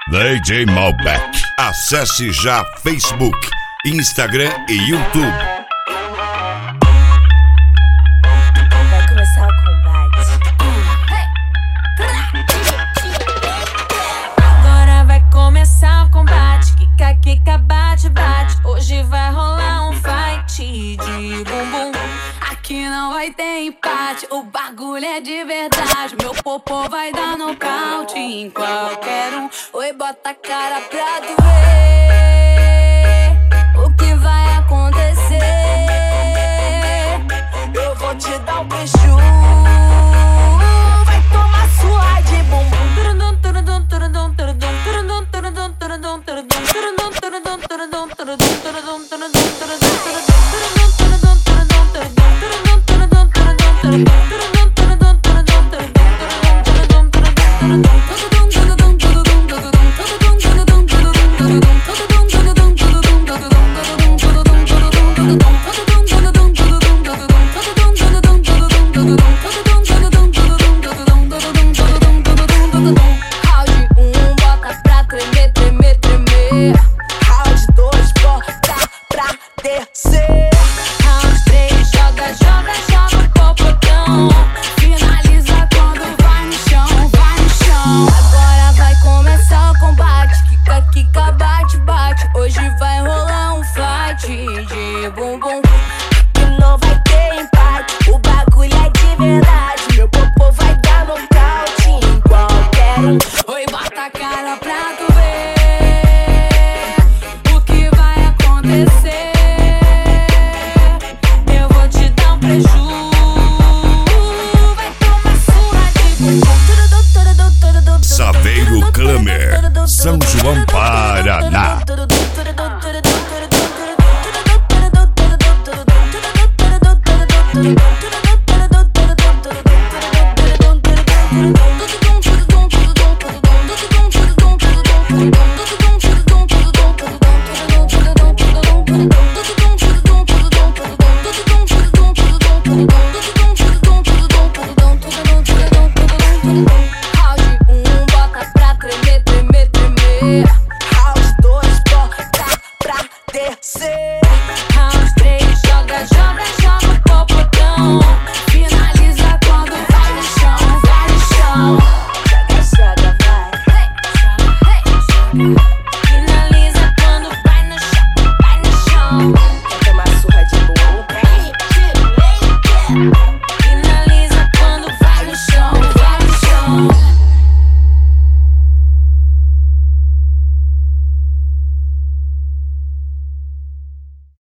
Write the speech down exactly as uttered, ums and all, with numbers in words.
D J Malbec. Acesse já Facebook, Instagram e YouTube. Vai começar o combate. Agora vai começar o combate. Kika, kika, bate, bate. Hoje vai rolar um fight de bumbum. Aqui não vai ter empate, o bagulho é de verdade. Meu popô vai dar nocaute em qualquer um. Oi, bota a cara pra tu ver o que vai acontecer. Eu vou te dar um beijo. Vai tomar sua de bumbum. Hoje vai rolar um fight de bumbum. Que não vai ter empate, o bagulho é de verdade. Meu popô vai dar nocaute em qualquer um. Oi, bota a cara pra tu ver o que vai acontecer. Eu vou te dar um preju. Vai tomar surra de bumbum. Saveiro Klamer, São João, Paraná.